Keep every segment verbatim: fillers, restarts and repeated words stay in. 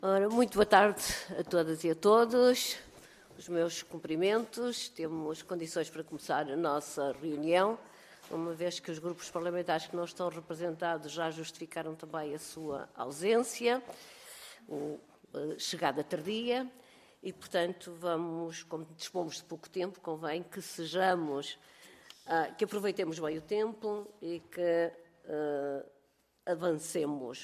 Ora, muito boa tarde a todas e a todos. Os meus cumprimentos. Temos condições para começar a nossa reunião, uma vez que os grupos parlamentares que não estão representados já justificaram também a sua ausência, a chegada tardia, e, portanto, vamos, como dispomos de pouco tempo, convém que sejamos, uh, que aproveitemos bem o tempo e que uh, avancemos.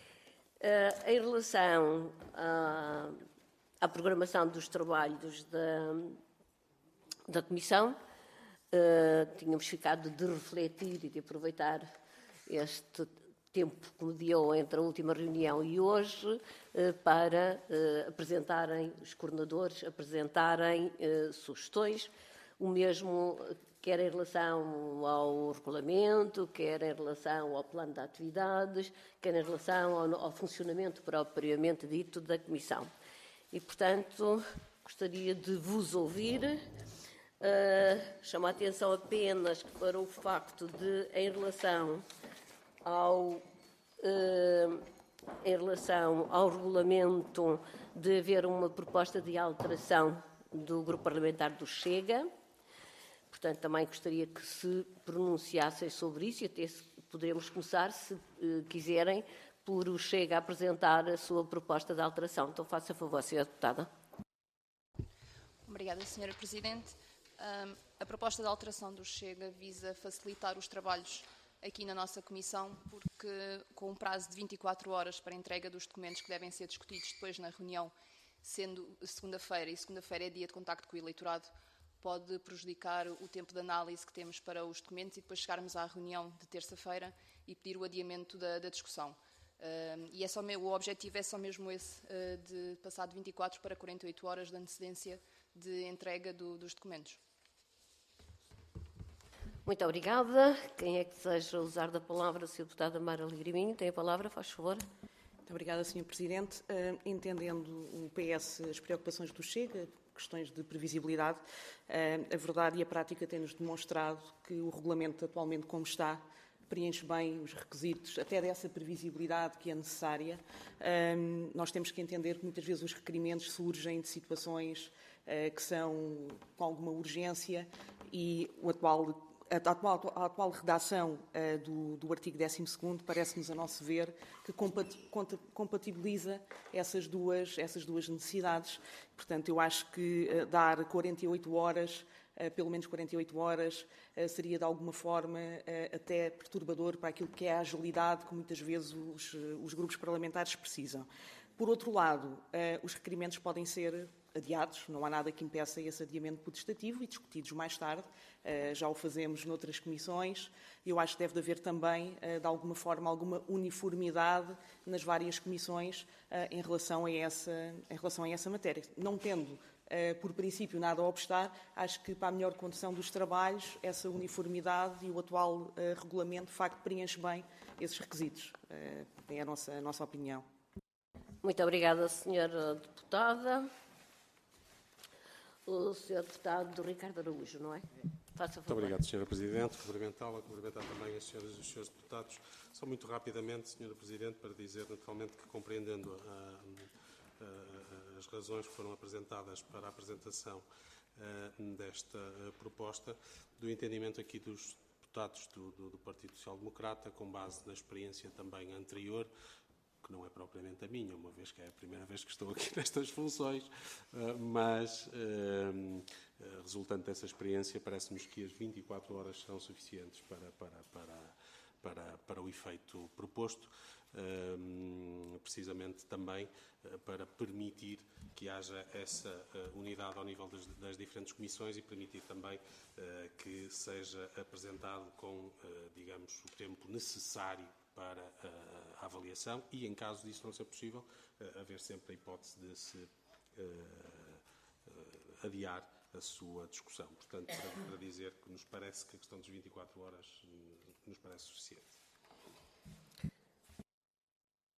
Uh, em relação à, à programação dos trabalhos da, da Comissão, uh, tínhamos ficado de refletir e de aproveitar este tempo que mediou entre a última reunião e hoje uh, para uh, apresentarem, os coordenadores apresentarem uh, sugestões, o mesmo quer em relação ao regulamento, quer em relação ao plano de atividades, quer em relação ao, ao funcionamento propriamente dito da Comissão. E, portanto, gostaria de vos ouvir. Uh, chamo a atenção apenas para o facto de, em relação ao, uh, em relação ao regulamento, de haver uma proposta de alteração do grupo parlamentar do Chega. Portanto, também gostaria que se pronunciassem sobre isso e até poderemos começar, se uh, quiserem, por o Chega apresentar a sua proposta de alteração. Então, faça favor, senhora Deputada. Obrigada, senhora Presidente. Um, a proposta de alteração do Chega visa facilitar os trabalhos aqui na nossa Comissão, porque com um prazo de vinte e quatro horas para a entrega dos documentos que devem ser discutidos depois na reunião, sendo segunda-feira, e segunda-feira é dia de contacto com o eleitorado, pode prejudicar o tempo de análise que temos para os documentos e depois chegarmos à reunião de terça-feira e pedir o adiamento da, da discussão. Uh, e é só, o objetivo é só mesmo esse, uh, de passar de vinte e quatro para quarenta e oito horas de antecedência de entrega do, dos documentos. Muito obrigada. Quem é que deseja usar da palavra? A senhora Deputada Mara Alegriminho tem a palavra, faz favor. Muito obrigada, senhor Presidente. Uh, entendendo o P S as preocupações do Chega, questões de previsibilidade, uh, a verdade e a prática têm-nos demonstrado que o regulamento atualmente como está preenche bem os requisitos, até dessa previsibilidade que é necessária. Uh, nós temos que entender que muitas vezes os requerimentos surgem de situações uh, que são com alguma urgência e o atual A atual, a atual redação uh, do, do artigo décimo segundo parece-nos, a nosso ver, que compatibiliza essas duas, essas duas necessidades. Portanto, eu acho que uh, dar quarenta e oito horas, uh, pelo menos quarenta e oito horas, uh, seria de alguma forma uh, até perturbador para aquilo que é a agilidade que muitas vezes os, os grupos parlamentares precisam. Por outro lado, uh, os requerimentos podem ser adiados, não há nada que impeça esse adiamento potestativo e discutidos mais tarde. Uh, já o fazemos noutras comissões. Eu acho que deve haver também, uh, de alguma forma, alguma uniformidade nas várias comissões uh, em, relação a essa, em relação a essa matéria. Não tendo, uh, por princípio, nada a obstar, acho que para a melhor condução dos trabalhos, essa uniformidade e o atual uh, regulamento, de facto, preenche bem esses requisitos. Uh, é a nossa, a nossa opinião. Muito obrigada, senhora Deputada. O senhor Deputado do Ricardo Araújo, não é? Faça favor. Muito obrigado, senhora Presidente. Cumprimentá-la, cumprimentar também as senhoras e os senhores deputados. Só muito rapidamente, senhora Presidente, para dizer naturalmente que, compreendendo a, a, as razões que foram apresentadas para a apresentação a, desta a, proposta, do entendimento aqui dos deputados do, do, do Partido Social Democrata, com base na experiência também anterior, que não é propriamente a minha, uma vez que é a primeira vez que estou aqui nestas funções, mas, resultante dessa experiência, parece-nos que as vinte e quatro horas são suficientes para, para, para, para, para o efeito proposto, precisamente também para permitir que haja essa unidade ao nível das, das diferentes comissões e permitir também que seja apresentado com, digamos, o tempo necessário para a avaliação e, em caso disso não ser possível, haver sempre a hipótese de se adiar a sua discussão. Portanto, para dizer que nos parece que a questão das vinte e quatro horas nos parece suficiente.